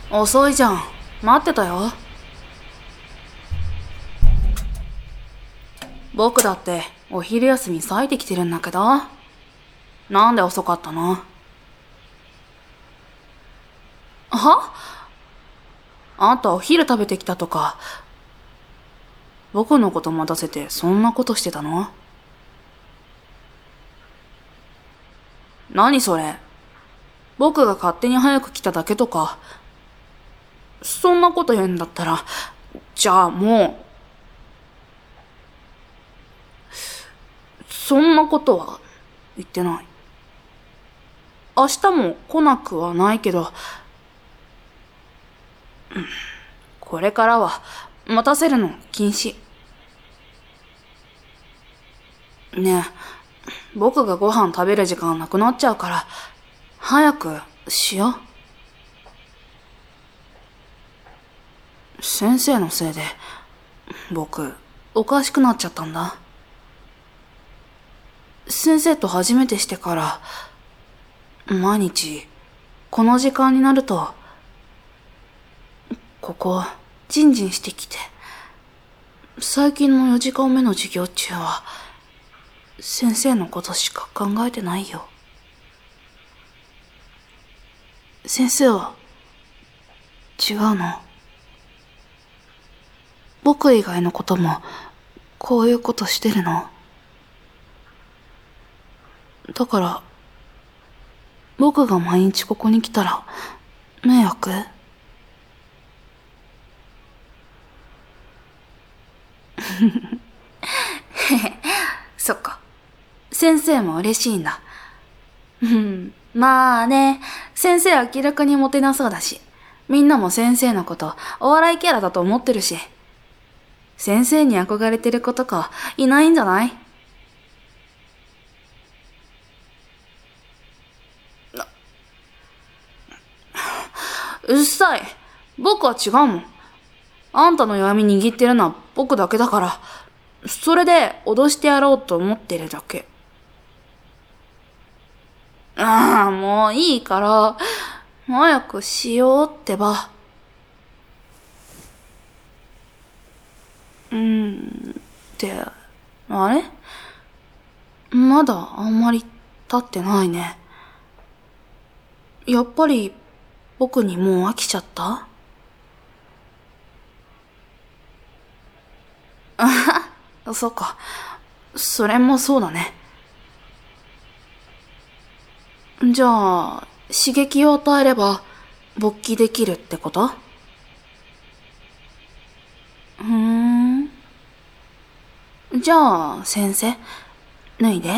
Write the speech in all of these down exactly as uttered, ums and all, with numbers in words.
遅いじゃん。待ってたよ。僕だってお昼休み割いてきてるんだけど。なんで遅かったの？は？あんたお昼食べてきたとか、僕のこと待たせてそんなことしてたの？何それ？僕が勝手に早く来ただけとか。そんなこと言うんだったら、じゃあもう、そんなことは言ってない。明日も来なくはないけど、これからは待たせるの禁止。ねえ、僕がご飯食べる時間なくなっちゃうから、早くしよう。先生のせいで、僕、おかしくなっちゃったんだ。先生と初めてしてから、毎日、この時間になると、ここ、ジンジンしてきて、最近のよじかんめの授業中は、先生のことしか考えてないよ。先生は、違うの。僕以外のことも、こういうことしてるの。だから、僕が毎日ここに来たら、迷惑？そっか。先生も嬉しいんだ。うん。まあね、先生は気楽にモテなそうだし、みんなも先生のことお笑いキャラだと思ってるし、先生に憧れてる子とかいないんじゃない？うっさい。僕は違うもん。あんたの弱み握ってるのは僕だけだから、それで脅してやろうと思ってるだけ。ああ、もういいから、早くしようってば。うーん、って、あれ？まだあんまり経ってないね。やっぱり僕にもう飽きちゃった？あはは、そうか。それもそうだね。じゃあ、刺激を与えれば勃起できるってこと？ふーん。じゃあ、先生、脱いで。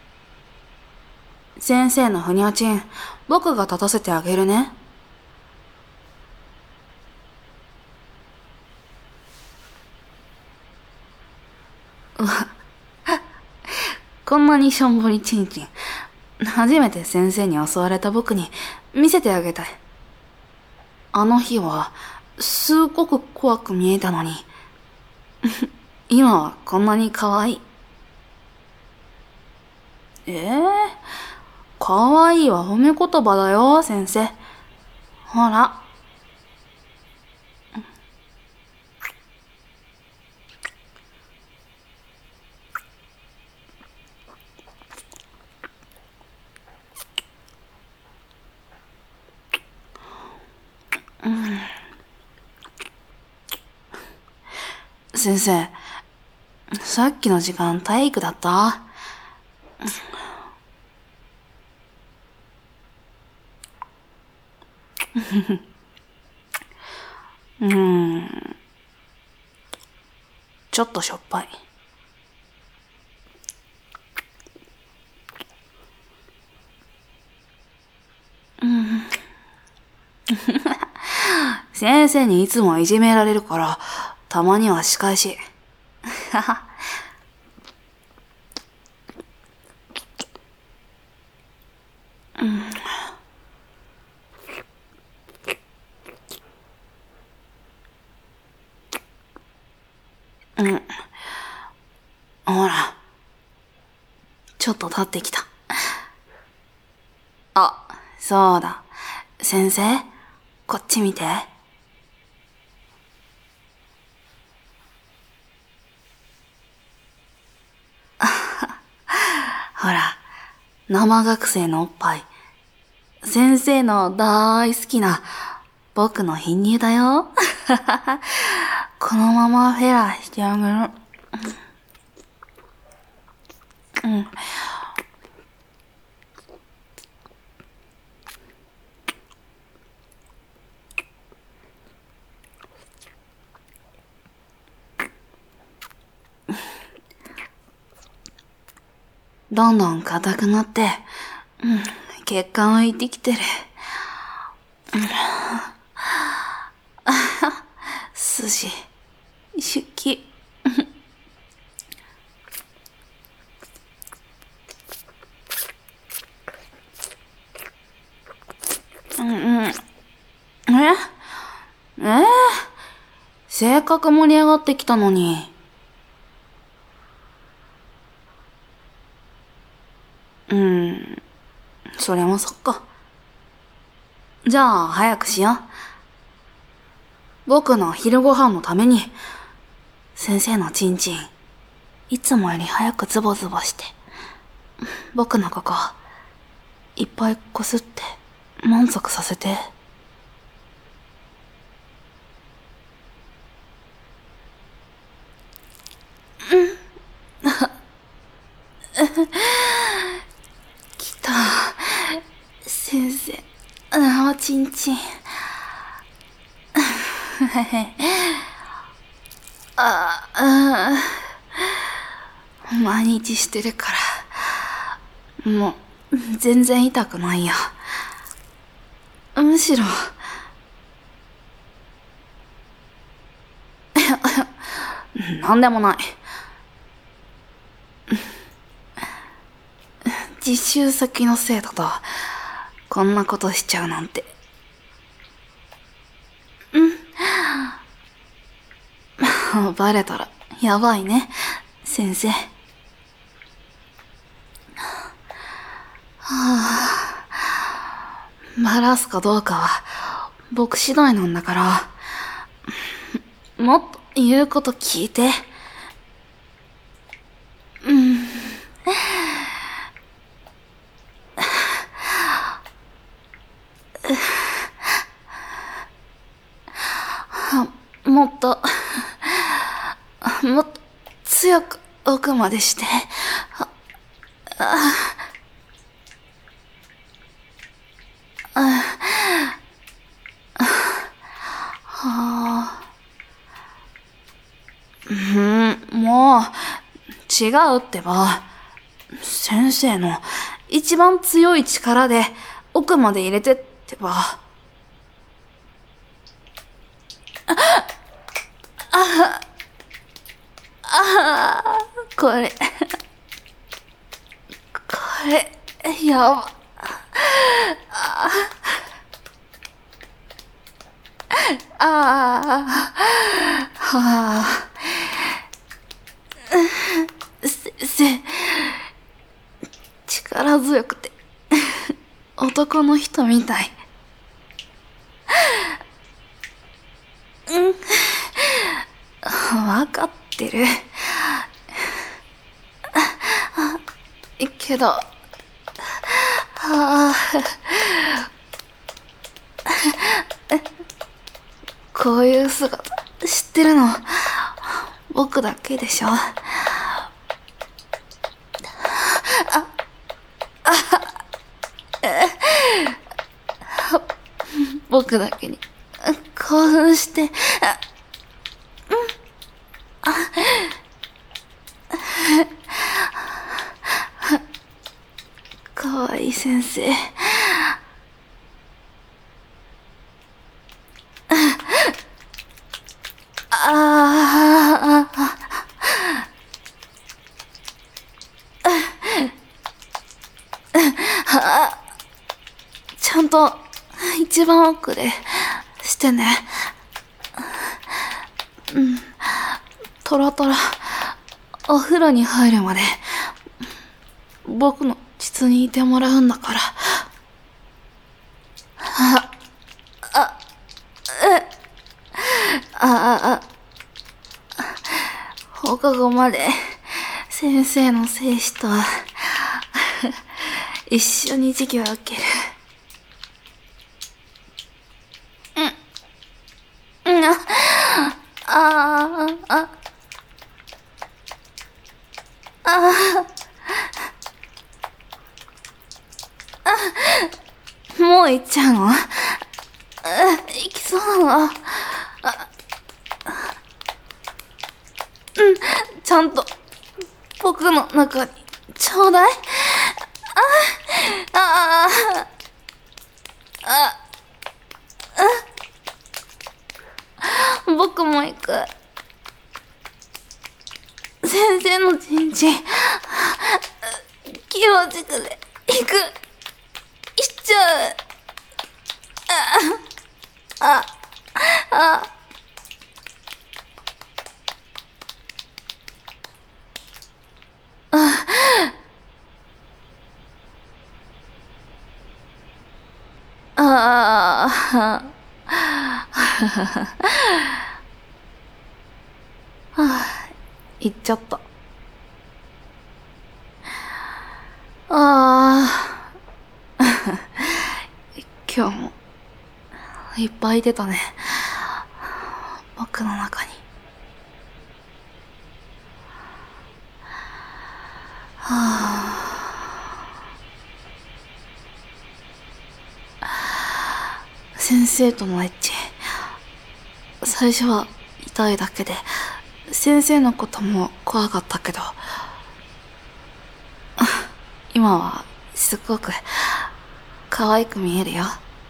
先生のふにゃちん、僕が立たせてあげるね。うわ、こんなにしょんぼりちんちん。初めて先生に襲われた僕に見せてあげたい。あの日は、すっごく怖く見えたのに、今はこんなに可愛い。ええー、可愛いは褒め言葉だよ、先生。ほら。うん、先生、さっきの時間体育だった？うーん、ちょっとしょっぱい。うん、先生にいつもいじめられるから、たまには仕返し。うん、うん。ほら、ちょっと立ってきた。あ、そうだ。先生、 こっち見て。ほら、生学生のおっぱい。先生の大好きな僕の貧乳だよ。このままフェラしてあげる。うん。どんどん硬くなって、うん、血管浮いてきてる。うん、筋、出気。うんうん。ええー、性格盛り上がってきたのに。うん、それもそっか。じゃあ、早くしよう。僕の昼ご飯のために、先生のチンチン、いつもより早くズボズボして、僕のここ、いっぱいこすって満足させて。来た。先生、あ、チンチン。ああ、毎日してるから、もう、全然痛くないよ。むしろ、なんでもない。実習先のせいだと、こんなことしちゃうなんて。うん。バレたら、やばいね、先生。はあ、バラすかどうかは、僕次第なんだから、もっと言うこと聞いて。うん。もっと、もっと強く奥までして。ああああうん、もう、違うってば。先生の一番強い力で奥まで入れてってば。ああああこれ、これ、やば。ああ、はあ、先生、力強くて、男の人みたい。うん、わかってる。けど、ああ、こういう姿知ってるの僕だけでしょ。あ、あ、僕だけに興奮して、あ、かわいい先生。ああ、ちゃんと一番奥でしてね。うん、トロトロお風呂に入るまで僕の膣にいてもらうんだから。あ、あ、 あ、あ、放課後まで先生の生死と一緒に授業を受ける。うん。うん。あ、あ、あ、あ、もう行っちゃうの？行きそうなの？ちゃんと僕の中にちょうだい。ああ、あ、僕も行く。先生のちんちん、気を軸で行く。行っちゃう。あ、あ、あ、あ、行っちゃった。ああ、今日もいっぱい出たね。僕の中に。はあ、先生とのエッチ。最初は痛いだけで、先生のことも怖かったけど、今はすごく可愛く見えるよ。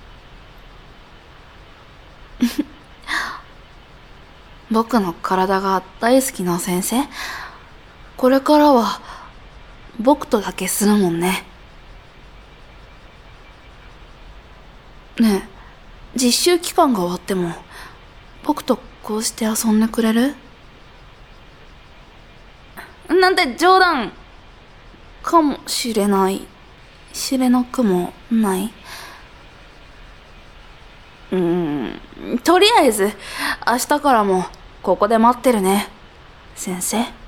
僕の体が大好きな先生。これからは僕とだけするもんね。ねえ、実習期間が終わっても僕とこうして遊んでくれる？なんて冗談かもしれない。知れなくもない。うーん、とりあえず明日からもここで待ってるね、先生。